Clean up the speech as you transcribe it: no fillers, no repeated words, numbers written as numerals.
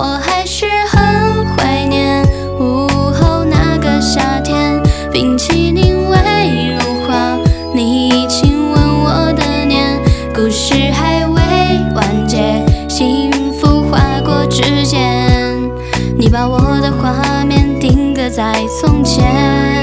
我还是很怀念午后那个夏天，冰淇淋味如花，你亲吻我的脸，故事还未完结，幸福划过指尖，你把我的画面定格在从前。